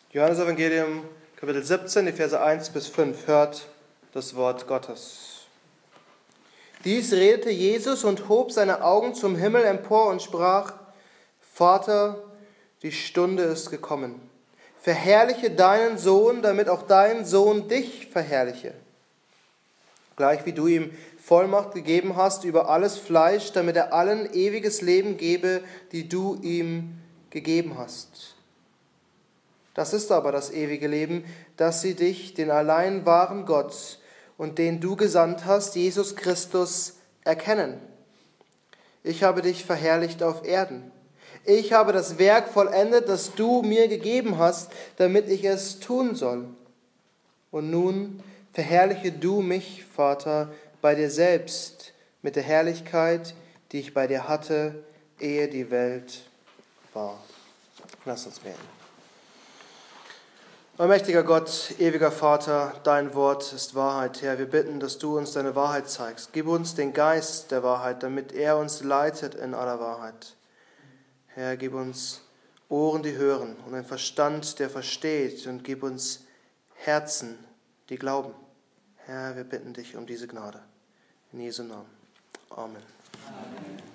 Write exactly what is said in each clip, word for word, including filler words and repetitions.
Johannes Evangelium, Kapitel siebzehn, die Verse eins bis fünf. Hört das Wort Gottes. Dies redete Jesus und hob seine Augen zum Himmel empor und sprach: Vater, die Stunde ist gekommen. Verherrliche deinen Sohn, damit auch dein Sohn dich verherrliche. Gleich wie du ihm Vollmacht gegeben hast über alles Fleisch, damit er allen ewiges Leben gebe, die du ihm gegeben hast. Das ist aber das ewige Leben, dass sie dich, den allein wahren Gott und den du gesandt hast, Jesus Christus, erkennen. Ich habe dich verherrlicht auf Erden. Ich habe das Werk vollendet, das du mir gegeben hast, damit ich es tun soll. Und nun verherrliche du mich, Vater, bei dir selbst mit der Herrlichkeit, die ich bei dir hatte, ehe die Welt war. Lass uns beten. Allmächtiger Gott, ewiger Vater, dein Wort ist Wahrheit, Herr. Wir bitten, dass du uns deine Wahrheit zeigst. Gib uns den Geist der Wahrheit, damit er uns leitet in aller Wahrheit. Herr, gib uns Ohren, die hören, und einen Verstand, der versteht, und gib uns Herzen, die glauben. Herr, wir bitten dich um diese Gnade. In Jesu Namen. Amen. Amen.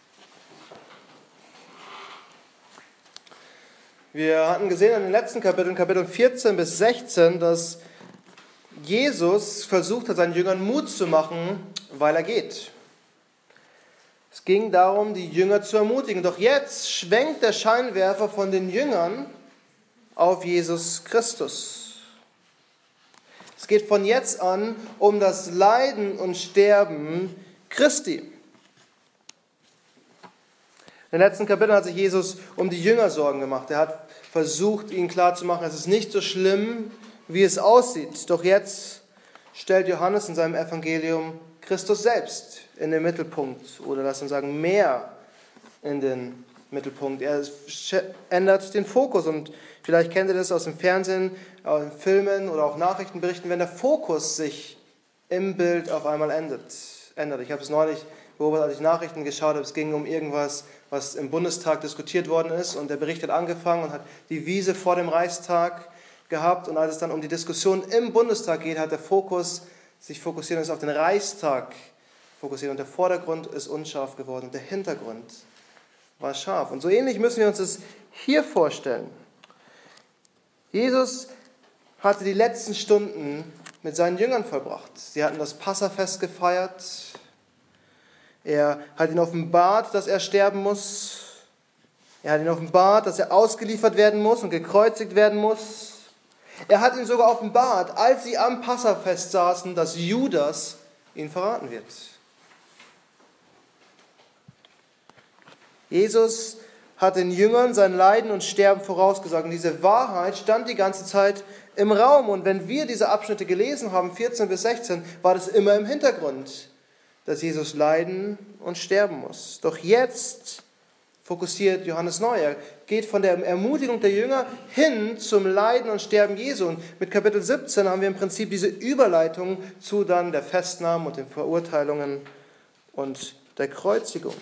Wir hatten gesehen in den letzten Kapiteln, Kapitel vierzehn bis sechzehn, dass Jesus versucht hat, seinen Jüngern Mut zu machen, weil er geht. Es ging darum, die Jünger zu ermutigen. Doch jetzt schwenkt der Scheinwerfer von den Jüngern auf Jesus Christus. Es geht von jetzt an um das Leiden und Sterben Christi. In den letzten Kapiteln hat sich Jesus um die Jünger Sorgen gemacht. Er hat versucht, ihnen klarzumachen, es ist nicht so schlimm, wie es aussieht. Doch jetzt stellt Johannes in seinem Evangelium Christus selbst in den Mittelpunkt. Oder lass uns sagen, mehr in den Mittelpunkt. Er ändert den Fokus. Und vielleicht kennt ihr das aus dem Fernsehen, aus den Filmen oder auch Nachrichtenberichten, wenn der Fokus sich im Bild auf einmal ändert. Ich habe es neulich beobachtet, als ich Nachrichten geschaut habe. Es ging um irgendwas, was im Bundestag diskutiert worden ist. Und der Bericht hat angefangen und hat die Wiese vor dem Reichstag gehabt. Und als es dann um die Diskussion im Bundestag geht, hat der Fokus sich fokussiert ist auf den Reichstag fokussiert. Und der Vordergrund ist unscharf geworden und der Hintergrund war scharf. Und so ähnlich müssen wir uns das hier vorstellen. Jesus hatte die letzten Stunden mit seinen Jüngern verbracht. Sie hatten das Passafest gefeiert. Er hat ihnen offenbart, dass er sterben muss. Er hat ihnen offenbart, dass er ausgeliefert werden muss und gekreuzigt werden muss. Er hat ihnen sogar offenbart, als sie am Passafest saßen, dass Judas ihn verraten wird. Jesus hat den Jüngern sein Leiden und Sterben vorausgesagt. Und diese Wahrheit stand die ganze Zeit im Raum. Und wenn wir diese Abschnitte gelesen haben, vierzehn bis sechzehn, war das immer im Hintergrund, dass Jesus leiden und sterben muss. Doch jetzt fokussiert Johannes neu. Er geht von der Ermutigung der Jünger hin zum Leiden und Sterben Jesu. Und mit Kapitel siebzehn haben wir im Prinzip diese Überleitung zu dann der Festnahmen und den Verurteilungen und der Kreuzigung.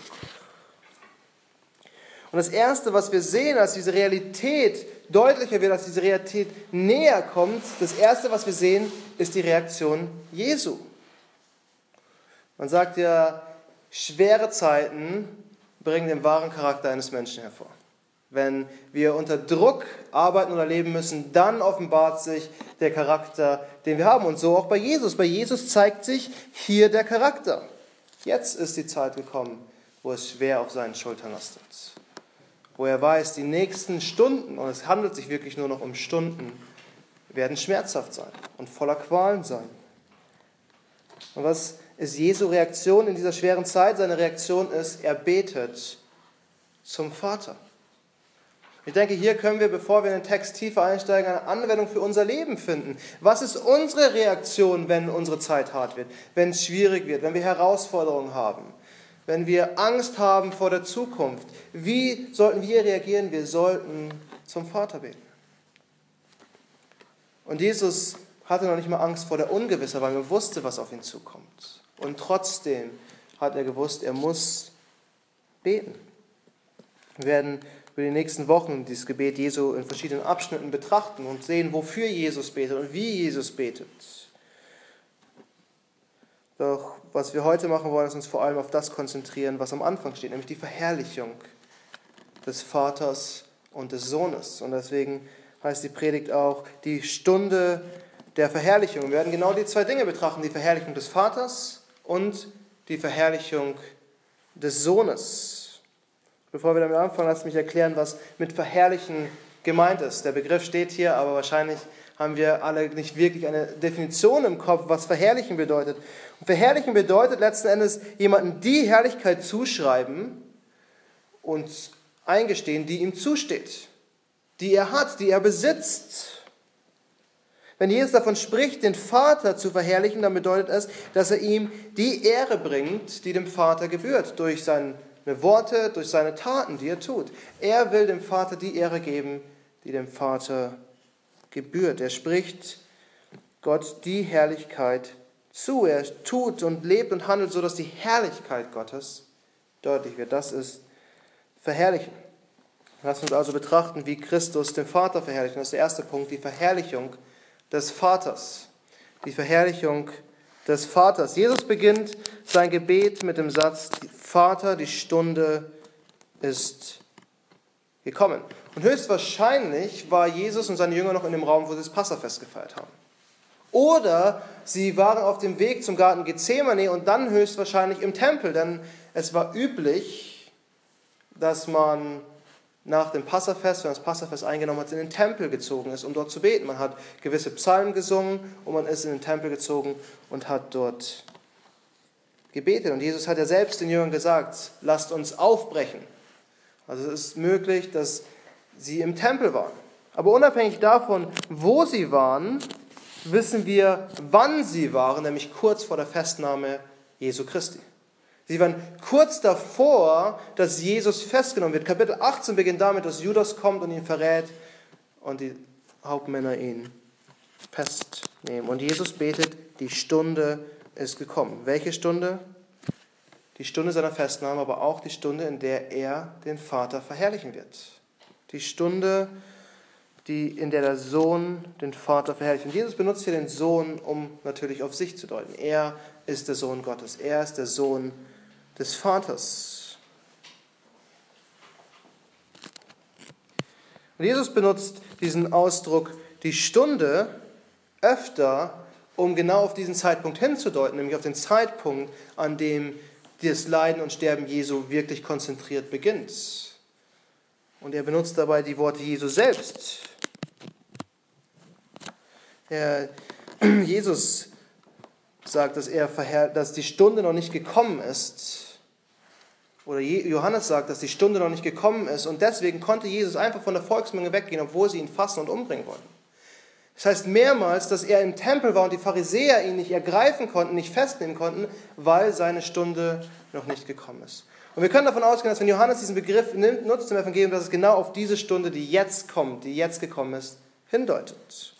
Und das Erste, was wir sehen, als diese Realität deutlicher wird, als diese Realität näher kommt, das Erste, was wir sehen, ist die Reaktion Jesu. Man sagt ja, schwere Zeiten bringen den wahren Charakter eines Menschen hervor. Wenn wir unter Druck arbeiten oder leben müssen, dann offenbart sich der Charakter, den wir haben. Und so auch bei Jesus. Bei Jesus zeigt sich hier der Charakter. Jetzt ist die Zeit gekommen, wo es schwer auf seinen Schultern lastet. Wo er weiß, die nächsten Stunden, und es handelt sich wirklich nur noch um Stunden, werden schmerzhaft sein und voller Qualen sein. Und was ist Jesu Reaktion in dieser schweren Zeit? Seine Reaktion ist, er betet zum Vater. Ich denke, hier können wir, bevor wir in den Text tiefer einsteigen, eine Anwendung für unser Leben finden. Was ist unsere Reaktion, wenn unsere Zeit hart wird, wenn es schwierig wird, wenn wir Herausforderungen haben, wenn wir Angst haben vor der Zukunft? Wie sollten wir reagieren? Wir sollten zum Vater beten. Und Jesus hatte noch nicht mal Angst vor der Ungewissheit, weil er wusste, was auf ihn zukommt. Und trotzdem hat er gewusst, er muss beten. Wir werden über die nächsten Wochen dieses Gebet Jesu in verschiedenen Abschnitten betrachten und sehen, wofür Jesus betet und wie Jesus betet. Doch was wir heute machen wollen, ist uns vor allem auf das konzentrieren, was am Anfang steht, nämlich die Verherrlichung des Vaters und des Sohnes. Und deswegen heißt die Predigt auch die Stunde der Verherrlichung. Wir werden genau die zwei Dinge betrachten, die Verherrlichung des Vaters und die Verherrlichung des Sohnes. Bevor wir damit anfangen, lasst mich erklären, was mit verherrlichen gemeint ist. Der Begriff steht hier, aber wahrscheinlich haben wir alle nicht wirklich eine Definition im Kopf, was verherrlichen bedeutet. Und verherrlichen bedeutet letzten Endes jemandem die Herrlichkeit zuschreiben und eingestehen, die ihm zusteht, die er hat, die er besitzt. Wenn Jesus davon spricht, den Vater zu verherrlichen, dann bedeutet es, dass er ihm die Ehre bringt, die dem Vater gebührt, durch seine Worte, durch seine Taten, die er tut. Er will dem Vater die Ehre geben, die dem Vater gebührt. Er spricht Gott die Herrlichkeit zu. Er tut und lebt und handelt so, dass die Herrlichkeit Gottes deutlich wird. Das ist Verherrlichen. Lass uns also betrachten, wie Christus den Vater verherrlicht. Das ist der erste Punkt, die Verherrlichung des Vaters. Die Verherrlichung des Vaters. Jesus beginnt sein Gebet mit dem Satz: Vater, die Stunde ist gekommen. Und höchstwahrscheinlich war Jesus und seine Jünger noch in dem Raum, wo sie das Passafest gefeiert haben. Oder sie waren auf dem Weg zum Garten Gethsemane und dann höchstwahrscheinlich im Tempel, denn es war üblich, dass man nach dem Passafest, wenn das Passafest eingenommen hat, in den Tempel gezogen ist, um dort zu beten. Man hat gewisse Psalmen gesungen und man ist in den Tempel gezogen und hat dort gebetet. Und Jesus hat ja selbst den Jüngern gesagt, lasst uns aufbrechen. Also es ist möglich, dass sie im Tempel waren. Aber unabhängig davon, wo sie waren, wissen wir, wann sie waren, nämlich kurz vor der Festnahme Jesu Christi. Sie waren kurz davor, dass Jesus festgenommen wird. Kapitel achtzehn beginnt damit, dass Judas kommt und ihn verrät und die Hauptmänner ihn festnehmen. Und Jesus betet, die Stunde ist gekommen. Welche Stunde? Die Stunde seiner Festnahme, aber auch die Stunde, in der er den Vater verherrlichen wird. Die Stunde, die, in der der Sohn den Vater verherrlicht. Und Jesus benutzt hier den Sohn, um natürlich auf sich zu deuten. Er ist der Sohn Gottes. Er ist der Sohn des Vaters. Und Jesus benutzt diesen Ausdruck, die Stunde, öfter, um genau auf diesen Zeitpunkt hinzudeuten, nämlich auf den Zeitpunkt, an dem das Leiden und Sterben Jesu wirklich konzentriert beginnt. Und er benutzt dabei die Worte Jesu selbst. Er, Jesus sagt, dass, er verherr- dass die Stunde noch nicht gekommen ist. Oder Johannes sagt, dass die Stunde noch nicht gekommen ist. Und deswegen konnte Jesus einfach von der Volksmenge weggehen, obwohl sie ihn fassen und umbringen wollten. Das heißt mehrmals, dass er im Tempel war und die Pharisäer ihn nicht ergreifen konnten, nicht festnehmen konnten, weil seine Stunde noch nicht gekommen ist. Und wir können davon ausgehen, dass wenn Johannes diesen Begriff nimmt, nutzt im Evangelium, dass es genau auf diese Stunde, die jetzt kommt, die jetzt gekommen ist, hindeutet.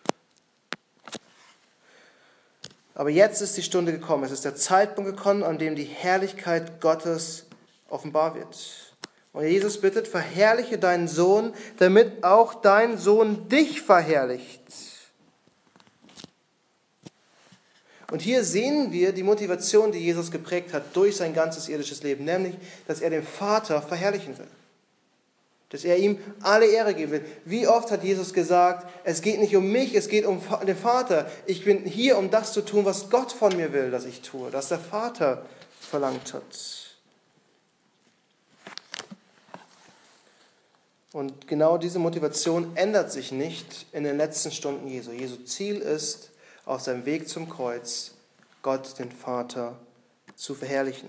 Aber jetzt ist die Stunde gekommen. Es ist der Zeitpunkt gekommen, an dem die Herrlichkeit Gottes offenbar wird. Und Jesus bittet, verherrliche deinen Sohn, damit auch dein Sohn dich verherrlicht. Und hier sehen wir die Motivation, die Jesus geprägt hat durch sein ganzes irdisches Leben, nämlich, dass er den Vater verherrlichen will. Dass er ihm alle Ehre geben will. Wie oft hat Jesus gesagt, es geht nicht um mich, es geht um den Vater. Ich bin hier, um das zu tun, was Gott von mir will, dass ich tue, dass der Vater verlangt hat. Und genau diese Motivation ändert sich nicht in den letzten Stunden Jesu. Jesu Ziel ist, auf seinem Weg zum Kreuz, Gott, den Vater, zu verherrlichen.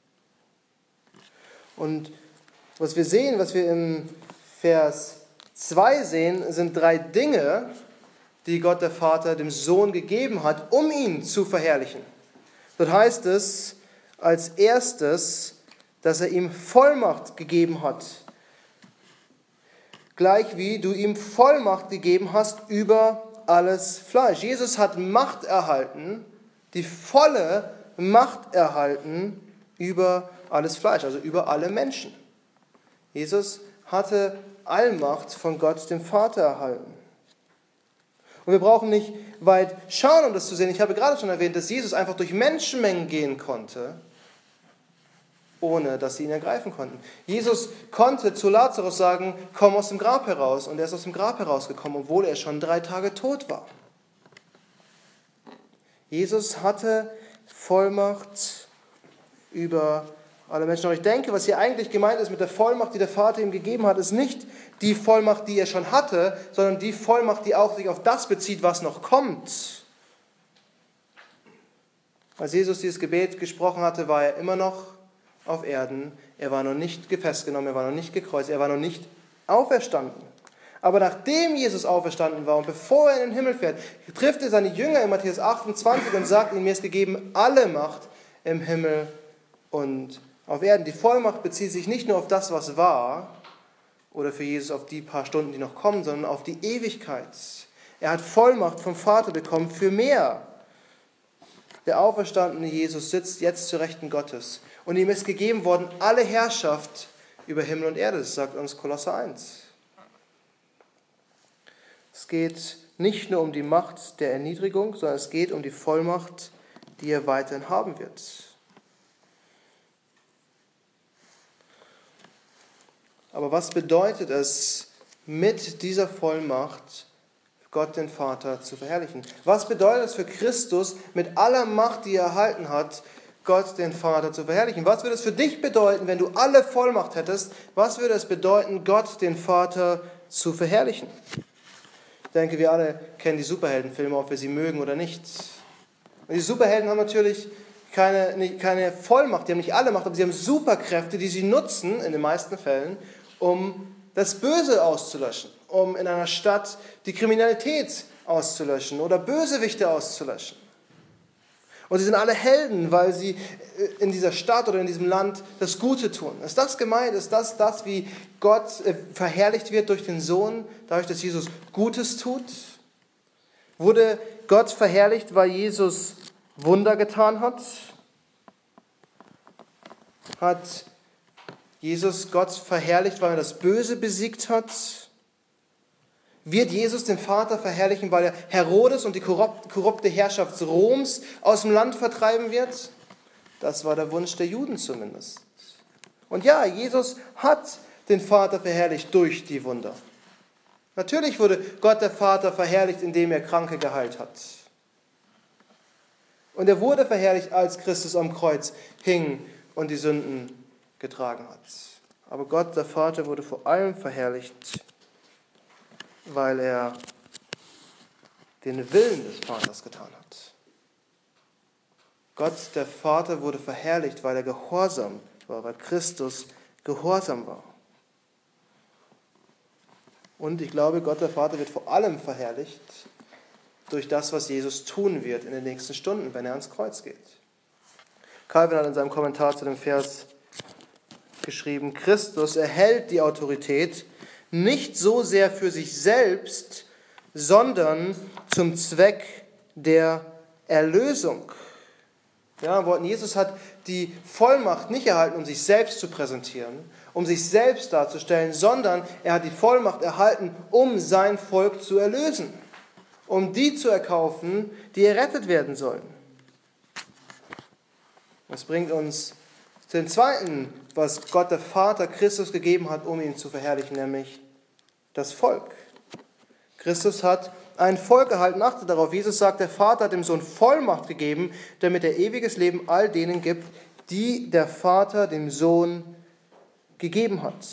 Und was wir sehen, was wir im Vers zwei sehen, sind drei Dinge, die Gott der Vater dem Sohn gegeben hat, um ihn zu verherrlichen. Dort heißt es als erstes, dass er ihm Vollmacht gegeben hat. Gleich wie du ihm Vollmacht gegeben hast über alles Fleisch. Jesus hat Macht erhalten, die volle Macht erhalten über alles Fleisch, also über alle Menschen. Jesus hatte Allmacht von Gott, dem Vater, erhalten. Und wir brauchen nicht weit schauen, um das zu sehen. Ich habe gerade schon erwähnt, dass Jesus einfach durch Menschenmengen gehen konnte, ohne dass sie ihn ergreifen konnten. Jesus konnte zu Lazarus sagen, komm aus dem Grab heraus. Und er ist aus dem Grab herausgekommen, obwohl er schon drei Tage tot war. Jesus hatte Vollmacht über alle Menschen. Und ich denke, was hier eigentlich gemeint ist mit der Vollmacht, die der Vater ihm gegeben hat, ist nicht die Vollmacht, die er schon hatte, sondern die Vollmacht, die auch sich auf das bezieht, was noch kommt. Als Jesus dieses Gebet gesprochen hatte, war er immer noch auf Erden. Er war noch nicht festgenommen, er war noch nicht gekreuzigt, er war noch nicht auferstanden. Aber nachdem Jesus auferstanden war und bevor er in den Himmel fährt, trifft er seine Jünger in Matthäus achtundzwanzig und sagt ihnen, mir ist gegeben alle Macht im Himmel und auf Erden. Die Vollmacht bezieht sich nicht nur auf das, was war, oder für Jesus auf die paar Stunden, die noch kommen, sondern auf die Ewigkeit. Er hat Vollmacht vom Vater bekommen für mehr. Der auferstandene Jesus sitzt jetzt zur Rechten Gottes. Und ihm ist gegeben worden alle Herrschaft über Himmel und Erde. Das sagt uns Kolosser eins. Es geht nicht nur um die Macht der Erniedrigung, sondern es geht um die Vollmacht, die er weiterhin haben wird. Aber was bedeutet es, mit dieser Vollmacht Gott den Vater zu verherrlichen? Was bedeutet es für Christus, mit aller Macht, die er erhalten hat, Gott den Vater zu verherrlichen? Was würde es für dich bedeuten, wenn du alle Vollmacht hättest? Was würde es bedeuten, Gott den Vater zu verherrlichen? Ich denke, wir alle kennen die Superheldenfilme, ob wir sie mögen oder nicht. Und die Superhelden haben natürlich keine, nicht, keine Vollmacht, die haben nicht alle Macht, aber sie haben Superkräfte, die sie nutzen, in den meisten Fällen, um das Böse auszulöschen, um in einer Stadt die Kriminalität auszulöschen oder Bösewichte auszulöschen. Und sie sind alle Helden, weil sie in dieser Stadt oder in diesem Land das Gute tun. Ist das gemeint? Ist das das, wie Gott verherrlicht wird durch den Sohn, dadurch, dass Jesus Gutes tut? Wurde Gott verherrlicht, weil Jesus Wunder getan hat? Hat Jesus Gott verherrlicht, weil er das Böse besiegt hat? Wird Jesus den Vater verherrlichen, weil er Herodes und die korrupte Herrschaft Roms aus dem Land vertreiben wird? Das war der Wunsch der Juden zumindest. Und ja, Jesus hat den Vater verherrlicht durch die Wunder. Natürlich wurde Gott der Vater verherrlicht, indem er Kranke geheilt hat. Und er wurde verherrlicht, als Christus am Kreuz hing und die Sünden getragen hat. Aber Gott, der Vater, wurde vor allem verherrlicht, weil er den Willen des Vaters getan hat. Gott, der Vater, wurde verherrlicht, weil er gehorsam war, weil Christus gehorsam war. Und ich glaube, Gott, der Vater, wird vor allem verherrlicht durch das, was Jesus tun wird in den nächsten Stunden, wenn er ans Kreuz geht. Calvin hat in seinem Kommentar zu dem Vers geschrieben, Christus erhält die Autorität nicht so sehr für sich selbst, sondern zum Zweck der Erlösung. Ja, Jesus hat die Vollmacht nicht erhalten, um sich selbst zu präsentieren, um sich selbst darzustellen, sondern er hat die Vollmacht erhalten, um sein Volk zu erlösen, um die zu erkaufen, die errettet werden sollen. Das bringt uns zu dem Zweiten, was Gott der Vater Christus gegeben hat, um ihn zu verherrlichen, nämlich das Volk. Christus hat ein Volk erhalten. Achtet darauf, Jesus sagt, der Vater hat dem Sohn Vollmacht gegeben, damit er ewiges Leben all denen gibt, die der Vater dem Sohn gegeben hat.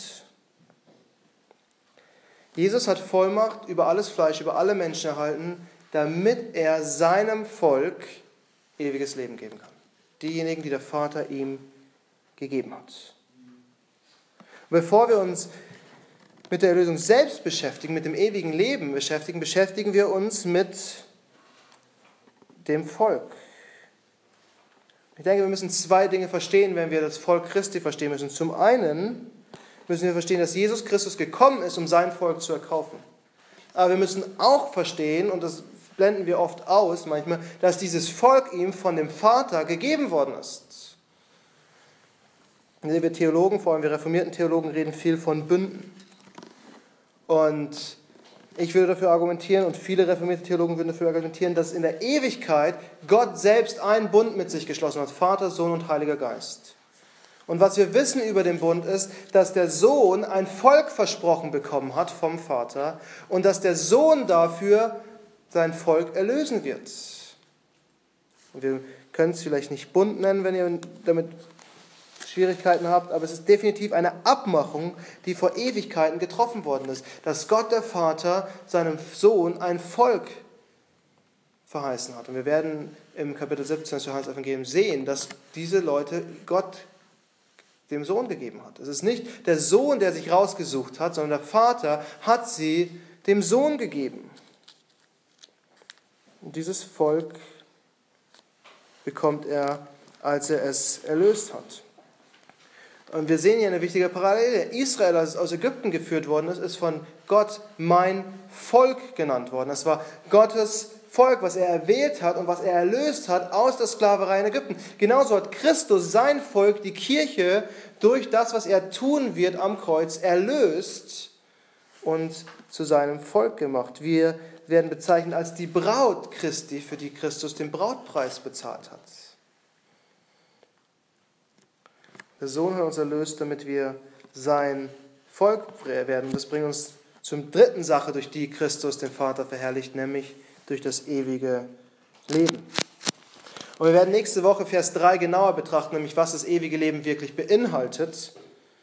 Jesus hat Vollmacht über alles Fleisch, über alle Menschen erhalten, damit er seinem Volk ewiges Leben geben kann. Diejenigen, die der Vater ihm gegeben hat. Und bevor wir uns mit der Erlösung selbst beschäftigen, mit dem ewigen Leben beschäftigen, beschäftigen wir uns mit dem Volk. Ich denke, wir müssen zwei Dinge verstehen, wenn wir das Volk Christi verstehen müssen. Zum einen müssen wir verstehen, dass Jesus Christus gekommen ist, um sein Volk zu erkaufen. Aber wir müssen auch verstehen, und das blenden wir oft aus manchmal, dass dieses Volk ihm von dem Vater gegeben worden ist. Wir Theologen, vor allem wir reformierten Theologen, reden viel von Bünden. Und ich würde dafür argumentieren, und viele reformierte Theologen würden dafür argumentieren, dass in der Ewigkeit Gott selbst einen Bund mit sich geschlossen hat, Vater, Sohn und Heiliger Geist. Und was wir wissen über den Bund ist, dass der Sohn ein Volk versprochen bekommen hat vom Vater und dass der Sohn dafür sein Volk erlösen wird. Und wir können es vielleicht nicht Bund nennen, wenn ihr damit Schwierigkeiten habt, aber es ist definitiv eine Abmachung, die vor Ewigkeiten getroffen worden ist, dass Gott der Vater seinem Sohn ein Volk verheißen hat. Und wir werden im Kapitel siebzehn des Johannes-Evangeliums sehen, dass diese Leute Gott dem Sohn gegeben hat. Es ist nicht der Sohn, der sich rausgesucht hat, sondern der Vater hat sie dem Sohn gegeben. Und dieses Volk bekommt er, als er es erlöst hat. Und wir sehen hier eine wichtige Parallele. Israel, als es aus Ägypten geführt worden ist, ist von Gott mein Volk genannt worden. Es war Gottes Volk, was er erwählt hat und was er erlöst hat aus der Sklaverei in Ägypten. Genauso hat Christus sein Volk, die Kirche, durch das, was er tun wird am Kreuz, erlöst und zu seinem Volk gemacht. Wir werden bezeichnet als die Braut Christi, für die Christus den Brautpreis bezahlt hat. Der Sohn hat uns erlöst, damit wir sein Volk werden. Das bringt uns zur dritten Sache, durch die Christus den Vater verherrlicht, nämlich durch das ewige Leben. Und wir werden nächste Woche Vers drei genauer betrachten, nämlich was das ewige Leben wirklich beinhaltet.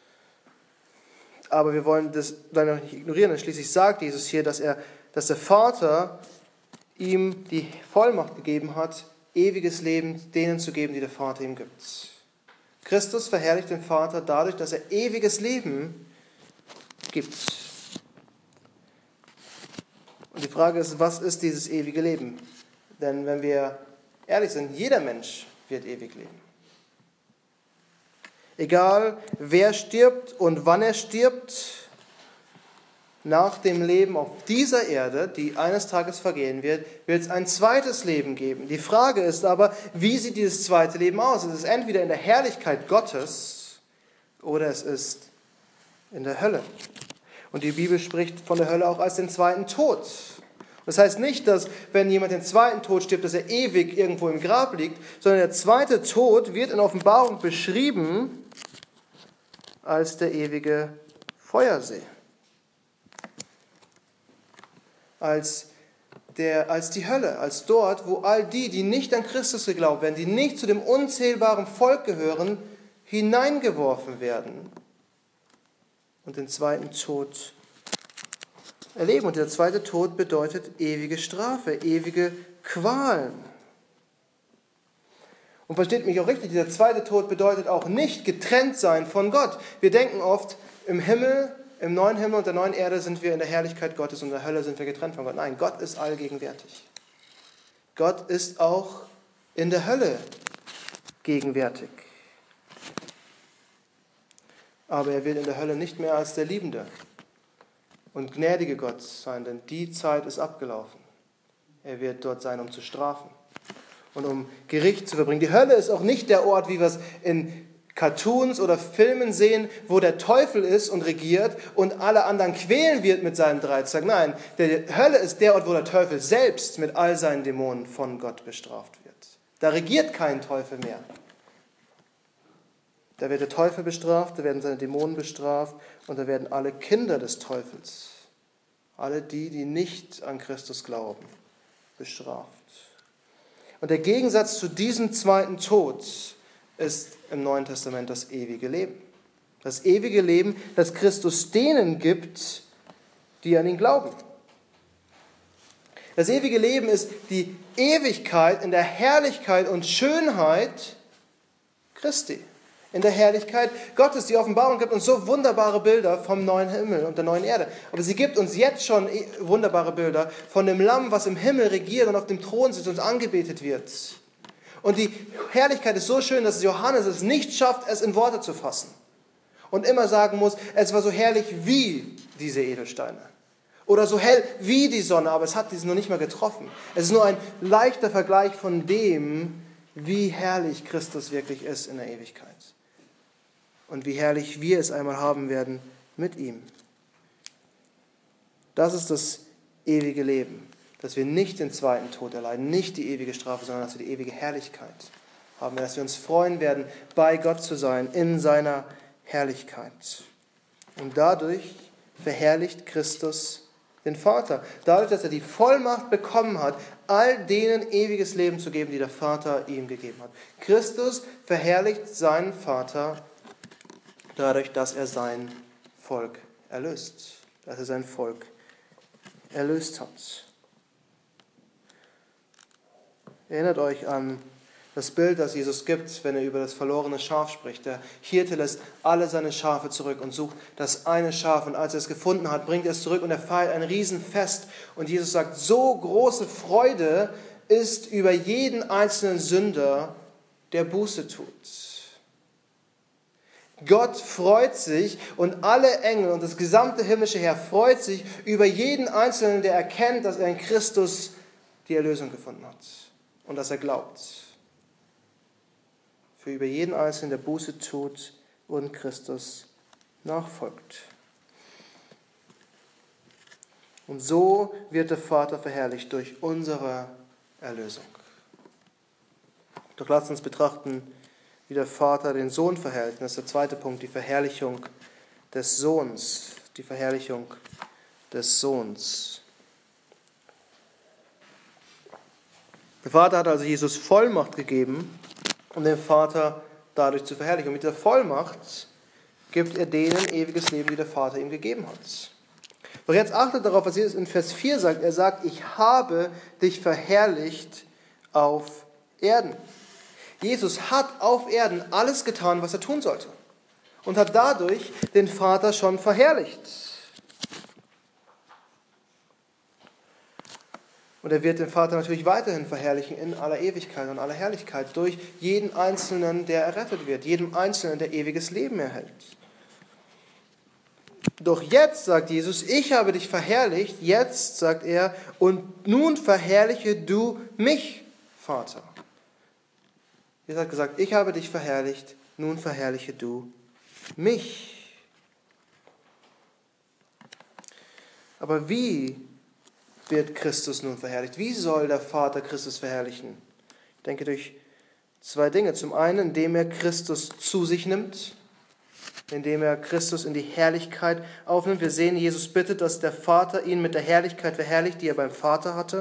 Aber wir wollen das dann noch nicht ignorieren, denn schließlich sagt Jesus hier, dass, er, dass der Vater ihm die Vollmacht gegeben hat, ewiges Leben denen zu geben, die der Vater ihm gibt. Christus verherrlicht den Vater dadurch, dass er ewiges Leben gibt. Und die Frage ist, was ist dieses ewige Leben? Denn wenn wir ehrlich sind, jeder Mensch wird ewig leben. Egal, wer stirbt und wann er stirbt, nach dem Leben auf dieser Erde, die eines Tages vergehen wird, wird es ein zweites Leben geben. Die Frage ist aber, wie sieht dieses zweite Leben aus? Es ist entweder in der Herrlichkeit Gottes oder es ist in der Hölle. Und die Bibel spricht von der Hölle auch als den zweiten Tod. Das heißt nicht, dass wenn jemand den zweiten Tod stirbt, dass er ewig irgendwo im Grab liegt, sondern der zweite Tod wird in Offenbarung beschrieben als der ewige Feuersee. Als, der, als die Hölle, als dort, wo all die, die nicht an Christus geglaubt werden, die nicht zu dem unzählbaren Volk gehören, hineingeworfen werden und den zweiten Tod erleben. Und der zweite Tod bedeutet ewige Strafe, ewige Qualen. Und versteht mich auch richtig, dieser zweite Tod bedeutet auch nicht getrennt sein von Gott. Wir denken oft, im Himmel, im neuen Himmel und der neuen Erde sind wir in der Herrlichkeit Gottes und in der Hölle sind wir getrennt von Gott. Nein, Gott ist allgegenwärtig. Gott ist auch in der Hölle gegenwärtig. Aber er wird in der Hölle nicht mehr als der liebende und gnädige Gott sein, denn die Zeit ist abgelaufen. Er wird dort sein, um zu strafen und um Gericht zu verbringen. Die Hölle ist auch nicht der Ort, wie wir es in Cartoons oder Filmen sehen, wo der Teufel ist und regiert und alle anderen quälen wird mit seinem Dreizack. Nein, die Hölle ist der Ort, wo der Teufel selbst mit all seinen Dämonen von Gott bestraft wird. Da regiert kein Teufel mehr. Da wird der Teufel bestraft, da werden seine Dämonen bestraft und da werden alle Kinder des Teufels, alle die, die nicht an Christus glauben, bestraft. Und der Gegensatz zu diesem zweiten Tod ist im Neuen Testament das ewige Leben. Das ewige Leben, das Christus denen gibt, die an ihn glauben. Das ewige Leben ist die Ewigkeit in der Herrlichkeit und Schönheit Christi. In der Herrlichkeit Gottes. Die Offenbarung gibt uns so wunderbare Bilder vom neuen Himmel und der neuen Erde. Aber sie gibt uns jetzt schon wunderbare Bilder von dem Lamm, was im Himmel regiert und auf dem Thron sitzt und angebetet wird. Und die Herrlichkeit ist so schön, dass Johannes es nicht schafft, es in Worte zu fassen. Und immer sagen muss, es war so herrlich wie diese Edelsteine. Oder so hell wie die Sonne, aber es hat diesen noch nicht mal getroffen. Es ist nur ein leichter Vergleich von dem, wie herrlich Christus wirklich ist in der Ewigkeit. Und wie herrlich wir es einmal haben werden mit ihm. Das ist das ewige Leben, dass wir nicht den zweiten Tod erleiden, nicht die ewige Strafe, sondern dass wir die ewige Herrlichkeit haben, dass wir uns freuen werden, bei Gott zu sein, in seiner Herrlichkeit. Und dadurch verherrlicht Christus den Vater. Dadurch, dass er die Vollmacht bekommen hat, all denen ewiges Leben zu geben, die der Vater ihm gegeben hat. Christus verherrlicht seinen Vater dadurch, dass er sein Volk erlöst. Dass er sein Volk erlöst hat. Erinnert euch an das Bild, das Jesus gibt, wenn er über das verlorene Schaf spricht. Der Hirte lässt alle seine Schafe zurück und sucht das eine Schaf. Und als er es gefunden hat, bringt er es zurück und er feiert ein Riesenfest. Und Jesus sagt, so große Freude ist über jeden einzelnen Sünder, der Buße tut. Gott freut sich und alle Engel und das gesamte himmlische Heer freut sich über jeden Einzelnen, der erkennt, dass er in Christus die Erlösung gefunden hat und dass er glaubt. Für über jeden Einzelnen, der Buße tut und Christus nachfolgt. Und so wird der Vater verherrlicht durch unsere Erlösung. Doch lasst uns betrachten, wie der Vater den Sohn verherrlicht. Das ist der zweite Punkt, die Verherrlichung des Sohns. Die Verherrlichung des Sohns. Der Vater hat also Jesus Vollmacht gegeben, um den Vater dadurch zu verherrlichen. Und mit dieser Vollmacht gibt er denen ewiges Leben, die der Vater ihm gegeben hat. Doch jetzt achtet darauf, was Jesus in Vers vier sagt. Er sagt, ich habe dich verherrlicht auf Erden. Jesus hat auf Erden alles getan, was er tun sollte. Und hat dadurch den Vater schon verherrlicht. Und er wird den Vater natürlich weiterhin verherrlichen in aller Ewigkeit und aller Herrlichkeit durch jeden Einzelnen, der errettet wird, jedem Einzelnen, der ewiges Leben erhält. Doch jetzt, sagt Jesus, ich habe dich verherrlicht, jetzt, sagt er, und nun verherrliche du mich, Vater. Jesus hat gesagt, ich habe dich verherrlicht, nun verherrliche du mich. Aber wie wird Christus nun verherrlicht? Wie soll der Vater Christus verherrlichen? Ich denke durch zwei Dinge. Zum einen, indem er Christus zu sich nimmt, indem er Christus in die Herrlichkeit aufnimmt. Wir sehen, Jesus bittet, dass der Vater ihn mit der Herrlichkeit verherrlicht, die er beim Vater hatte.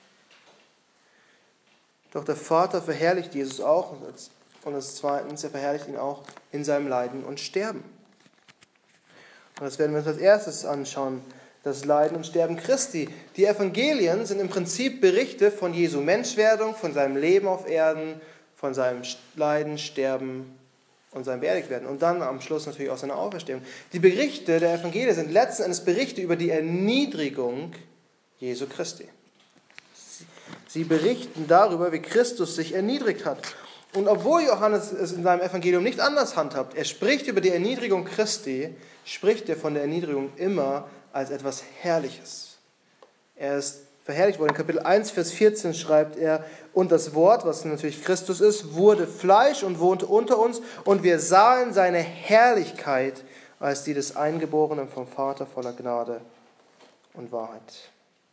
Doch der Vater verherrlicht Jesus auch. Und das zweitens, er verherrlicht ihn auch in seinem Leiden und Sterben. Und das werden wir uns als erstes anschauen. Das Leiden und Sterben Christi. Die Evangelien sind im Prinzip Berichte von Jesu Menschwerdung, von seinem Leben auf Erden, von seinem Leiden, Sterben und seinem Beerdigtwerden. Und dann am Schluss natürlich auch seiner Auferstehung. Die Berichte der Evangelien sind letzten Endes Berichte über die Erniedrigung Jesu Christi. Sie berichten darüber, wie Christus sich erniedrigt hat. Und obwohl Johannes es in seinem Evangelium nicht anders handhabt, er spricht über die Erniedrigung Christi, spricht er von der Erniedrigung immer als etwas Herrliches. Er ist verherrlicht worden. In Kapitel eins, Vers vierzehn schreibt er, und das Wort, was natürlich Christus ist, wurde Fleisch und wohnte unter uns, und wir sahen seine Herrlichkeit als die des Eingeborenen vom Vater voller Gnade und Wahrheit.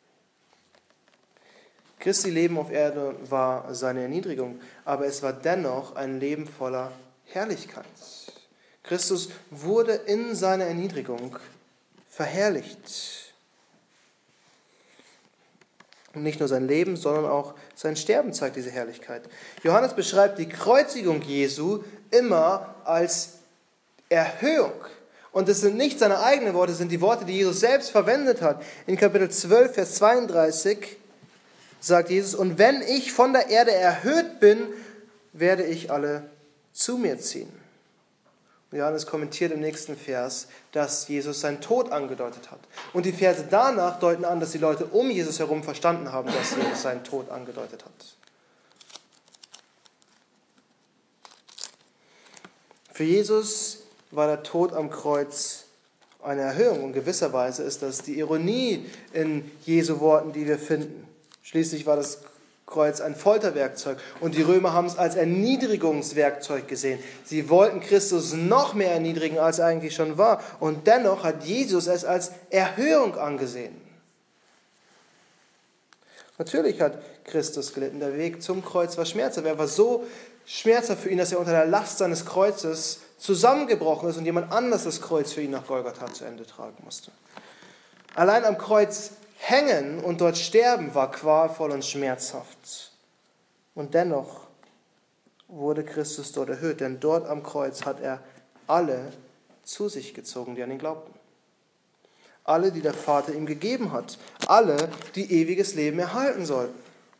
Christi Leben auf Erde war seine Erniedrigung, aber es war dennoch ein Leben voller Herrlichkeit. Christus wurde in seiner Erniedrigung verherrlicht. Und nicht nur sein Leben, sondern auch sein Sterben zeigt diese Herrlichkeit. Johannes beschreibt die Kreuzigung Jesu immer als Erhöhung. Und es sind nicht seine eigenen Worte, es sind die Worte, die Jesus selbst verwendet hat. In Kapitel zwölf, Vers zweiunddreißig sagt Jesus, und wenn ich von der Erde erhöht bin, werde ich alle zu mir ziehen. Und Johannes kommentiert im nächsten Vers, dass Jesus seinen Tod angedeutet hat. Und die Verse danach deuten an, dass die Leute um Jesus herum verstanden haben, dass Jesus seinen Tod angedeutet hat. Für Jesus war der Tod am Kreuz eine Erhöhung. Und gewisserweise ist das die Ironie in Jesu Worten, die wir finden. Schließlich war das Kreuz ein Folterwerkzeug und die Römer haben es als Erniedrigungswerkzeug gesehen. Sie wollten Christus noch mehr erniedrigen, als er eigentlich schon war. Und dennoch hat Jesus es als Erhöhung angesehen. Natürlich hat Christus gelitten. Der Weg zum Kreuz war schmerzhaft. Er war so schmerzhaft für ihn, dass er unter der Last seines Kreuzes zusammengebrochen ist und jemand anders das Kreuz für ihn nach Golgatha zu Ende tragen musste. Allein am Kreuz hängen und dort sterben war qualvoll und schmerzhaft. Und dennoch wurde Christus dort erhöht, denn dort am Kreuz hat er alle zu sich gezogen, die an ihn glaubten. Alle, die der Vater ihm gegeben hat. Alle, die ewiges Leben erhalten sollten.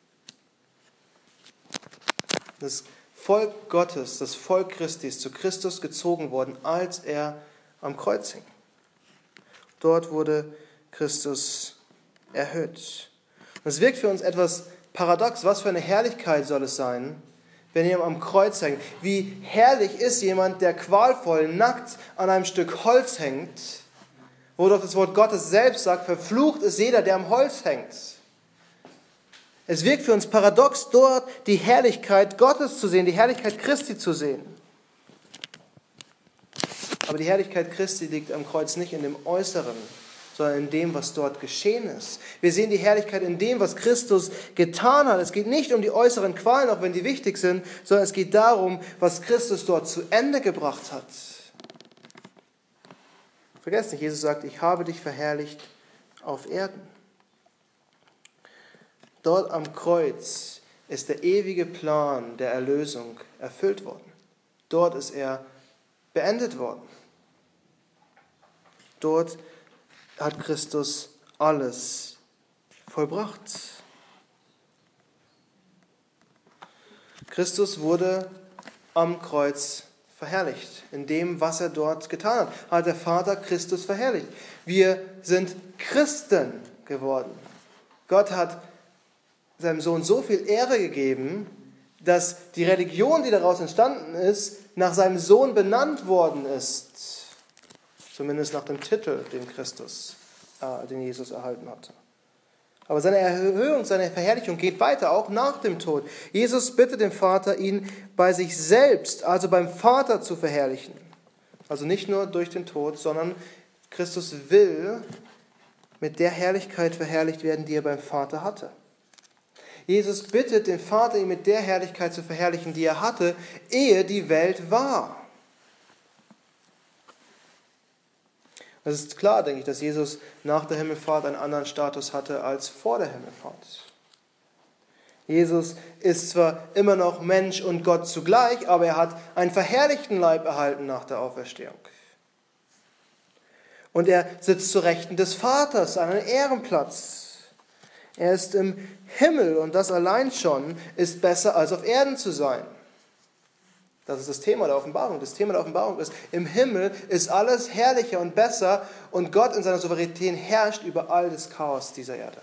Das Volk Gottes, das Volk Christi ist zu Christus gezogen worden, als er am Kreuz hing. Dort wurde Christus erhöht. Und es wirkt für uns etwas paradox. Was für eine Herrlichkeit soll es sein, wenn jemand am Kreuz hängt? Wie herrlich ist jemand, der qualvoll, nackt an einem Stück Holz hängt, wo doch das Wort Gottes selbst sagt, verflucht ist jeder, der am Holz hängt. Es wirkt für uns paradox, dort die Herrlichkeit Gottes zu sehen, die Herrlichkeit Christi zu sehen. Aber die Herrlichkeit Christi liegt am Kreuz nicht in dem Äußeren, sondern in dem, was dort geschehen ist. Wir sehen die Herrlichkeit in dem, was Christus getan hat. Es geht nicht um die äußeren Qualen, auch wenn die wichtig sind, sondern es geht darum, was Christus dort zu Ende gebracht hat. Vergesst nicht, Jesus sagt, ich habe dich verherrlicht auf Erden. Dort am Kreuz ist der ewige Plan der Erlösung erfüllt worden. Dort ist er beendet worden. Dort hat Christus alles vollbracht. Christus wurde am Kreuz verherrlicht. In dem, was er dort getan hat, hat der Vater Christus verherrlicht. Wir sind Christen geworden. Gott hat seinem Sohn so viel Ehre gegeben, dass die Religion, die daraus entstanden ist, nach seinem Sohn benannt worden ist. Zumindest nach dem Titel, den Christus, äh, den Jesus erhalten hatte. Aber seine Erhöhung, seine Verherrlichung geht weiter, auch nach dem Tod. Jesus bittet den Vater, ihn bei sich selbst, also beim Vater, zu verherrlichen. Also nicht nur durch den Tod, sondern Christus will mit der Herrlichkeit verherrlicht werden, die er beim Vater hatte. Jesus bittet den Vater, ihn mit der Herrlichkeit zu verherrlichen, die er hatte, ehe die Welt war. Es ist klar, denke ich, dass Jesus nach der Himmelfahrt einen anderen Status hatte als vor der Himmelfahrt. Jesus ist zwar immer noch Mensch und Gott zugleich, aber er hat einen verherrlichten Leib erhalten nach der Auferstehung. Und er sitzt zu Rechten des Vaters an einem Ehrenplatz. Er ist im Himmel und das allein schon ist besser als auf Erden zu sein. Das ist das Thema der Offenbarung. Das Thema der Offenbarung ist, im Himmel ist alles herrlicher und besser und Gott in seiner Souveränität herrscht über all das Chaos dieser Erde.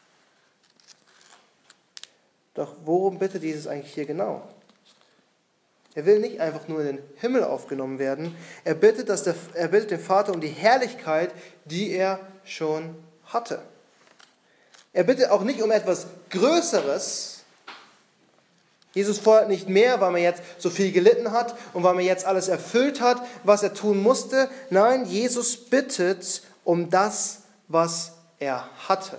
Doch worum bittet Jesus eigentlich hier genau? Er will nicht einfach nur in den Himmel aufgenommen werden. Er bittet, dass der, er bittet den Vater um die Herrlichkeit, die er schon hatte. Er bittet auch nicht um etwas Größeres. Jesus fordert nicht mehr, weil er jetzt so viel gelitten hat und weil er jetzt alles erfüllt hat, was er tun musste. Nein, Jesus bittet um das, was er hatte.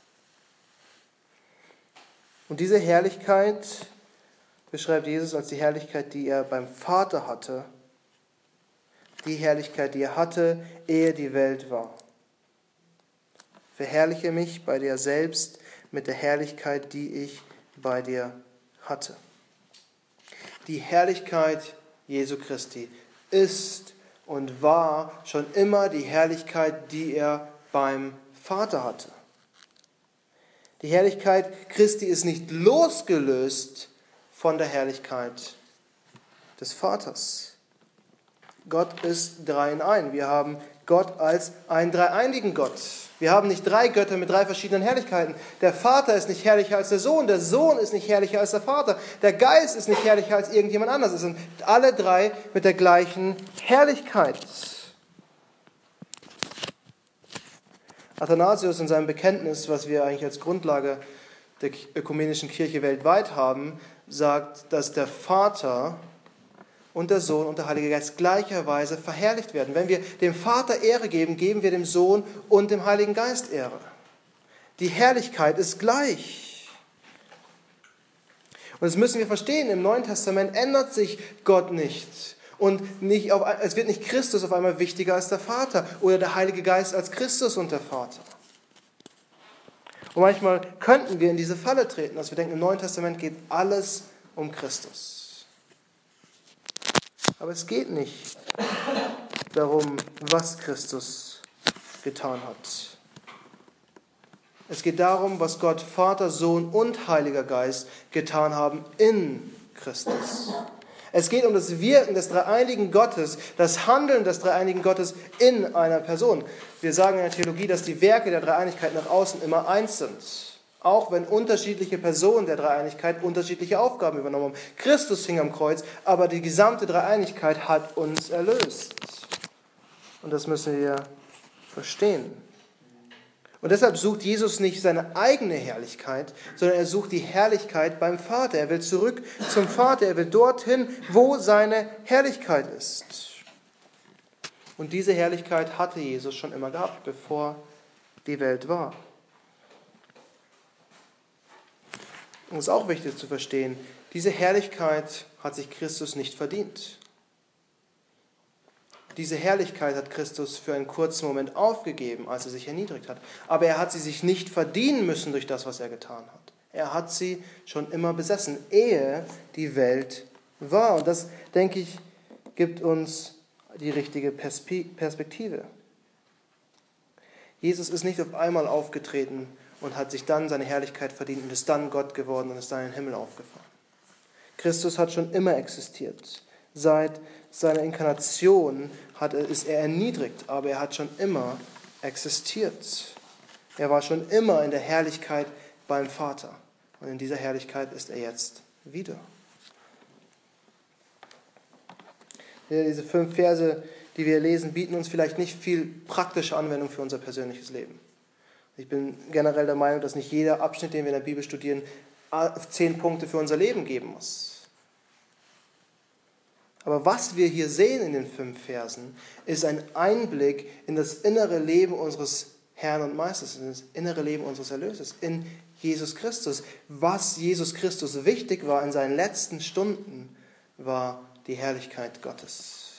Und diese Herrlichkeit beschreibt Jesus als die Herrlichkeit, die er beim Vater hatte. Die Herrlichkeit, die er hatte, ehe die Welt war. Verherrliche mich bei dir selbst mit der Herrlichkeit, die ich bei dir hatte. Die Herrlichkeit Jesu Christi ist und war schon immer die Herrlichkeit, die er beim Vater hatte. Die Herrlichkeit Christi ist nicht losgelöst von der Herrlichkeit des Vaters. Gott ist drei in ein. Wir haben Gott als einen dreieinigen Gott. Wir haben nicht drei Götter mit drei verschiedenen Herrlichkeiten. Der Vater ist nicht herrlicher als der Sohn, der Sohn ist nicht herrlicher als der Vater, der Geist ist nicht herrlicher als irgendjemand anderes. Es sind alle drei mit der gleichen Herrlichkeit. Athanasius in seinem Bekenntnis, was wir eigentlich als Grundlage der ökumenischen Kirche weltweit haben, sagt, dass der Vater und der Sohn und der Heilige Geist gleicherweise verherrlicht werden. Wenn wir dem Vater Ehre geben, geben wir dem Sohn und dem Heiligen Geist Ehre. Die Herrlichkeit ist gleich. Und das müssen wir verstehen. Im Neuen Testament ändert sich Gott nicht. Und nicht auf, es wird nicht Christus auf einmal wichtiger als der Vater oder der Heilige Geist als Christus und der Vater. Und manchmal könnten wir in diese Falle treten, dass wir denken, im Neuen Testament geht alles um Christus. Aber es geht nicht darum, was Christus getan hat. Es geht darum, was Gott, Vater, Sohn und Heiliger Geist getan haben in Christus. Es geht um das Wirken des dreieinigen Gottes, das Handeln des dreieinigen Gottes in einer Person. Wir sagen in der Theologie, dass die Werke der Dreieinigkeit nach außen immer eins sind. Auch wenn unterschiedliche Personen der Dreieinigkeit unterschiedliche Aufgaben übernommen haben. Christus hing am Kreuz, aber die gesamte Dreieinigkeit hat uns erlöst. Und das müssen wir verstehen. Und deshalb sucht Jesus nicht seine eigene Herrlichkeit, sondern er sucht die Herrlichkeit beim Vater. Er will zurück zum Vater, er will dorthin, wo seine Herrlichkeit ist. Und diese Herrlichkeit hatte Jesus schon immer gehabt, bevor die Welt war. Und es ist auch wichtig zu verstehen, diese Herrlichkeit hat sich Christus nicht verdient. Diese Herrlichkeit hat Christus für einen kurzen Moment aufgegeben, als er sich erniedrigt hat. Aber er hat sie sich nicht verdienen müssen durch das, was er getan hat. Er hat sie schon immer besessen, ehe die Welt war. Und das, denke ich, gibt uns die richtige Perspektive. Jesus ist nicht auf einmal aufgetreten und hat sich dann seine Herrlichkeit verdient und ist dann Gott geworden und ist dann in den Himmel aufgefahren. Christus hat schon immer existiert. Seit seiner Inkarnation hat, ist er erniedrigt, aber er hat schon immer existiert. Er war schon immer in der Herrlichkeit beim Vater. Und in dieser Herrlichkeit ist er jetzt wieder. Ja, diese fünf Verse, die wir lesen, bieten uns vielleicht nicht viel praktische Anwendung für unser persönliches Leben. Ich bin generell der Meinung, dass nicht jeder Abschnitt, den wir in der Bibel studieren, zehn Punkte für unser Leben geben muss. Aber was wir hier sehen in den fünf Versen, ist ein Einblick in das innere Leben unseres Herrn und Meisters, in das innere Leben unseres Erlösers, in Jesus Christus. Was Jesus Christus wichtig war in seinen letzten Stunden, war die Herrlichkeit Gottes.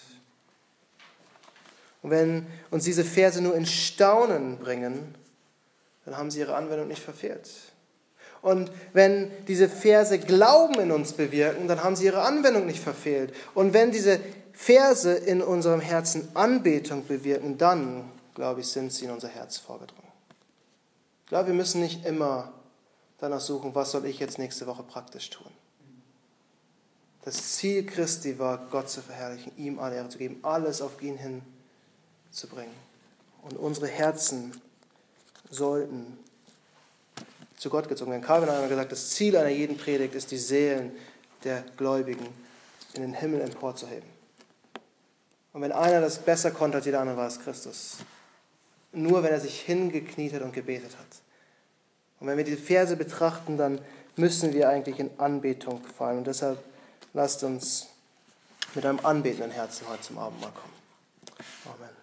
Und wenn uns diese Verse nur in Staunen bringen, dann haben sie ihre Anwendung nicht verfehlt. Und wenn diese Verse Glauben in uns bewirken, dann haben sie ihre Anwendung nicht verfehlt. Und wenn diese Verse in unserem Herzen Anbetung bewirken, dann, glaube ich, sind sie in unser Herz vorgedrungen. Ich glaube, wir müssen nicht immer danach suchen, was soll ich jetzt nächste Woche praktisch tun. Das Ziel Christi war, Gott zu verherrlichen, ihm alle Ehre zu geben, alles auf ihn hin zu bringen. Und unsere Herzen sollten zu Gott gezogen werden. Calvin hat einmal gesagt, das Ziel einer jeden Predigt ist, die Seelen der Gläubigen in den Himmel emporzuheben. Und wenn einer das besser konnte als jeder andere, war es Christus. Nur wenn er sich hingekniet hat und gebetet hat. Und wenn wir diese Verse betrachten, dann müssen wir eigentlich in Anbetung fallen. Und deshalb lasst uns mit einem anbetenden Herzen heute zum Abendmahl kommen. Amen.